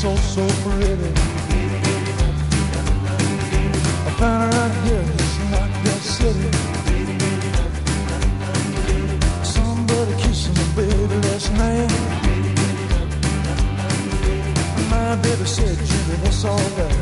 so pretty. I found her out here, it's not that city. Somebody kissing me, baby, last night. My baby said, Jimmy, that's all right.